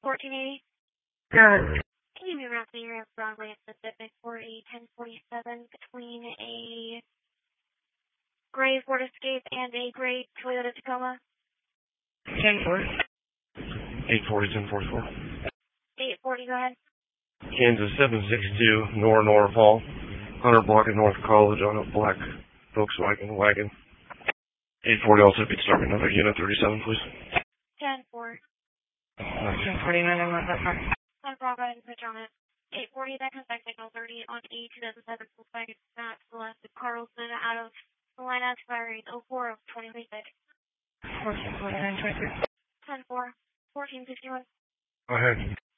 1480. Good. Can you move around to your Broadway and Pacific for a 1047 between a gray Ford Escape and a gray Toyota Tacoma? 10-4. 840, 1044. 840, go ahead. Kansas 762, Nora Fall. 100 block of North College on a black Volkswagen wagon. 840 also be starting another unit 37, please. 10-4. 1049, I'm not that far. 10-4, go ahead and switch on it. 840, that comes back signal 30 on a 2007 Volkswagen Snap Celeste Carlson out of Salina, expiring 04 of 2026. 1449, 23. 10-4. 1451. Go ahead.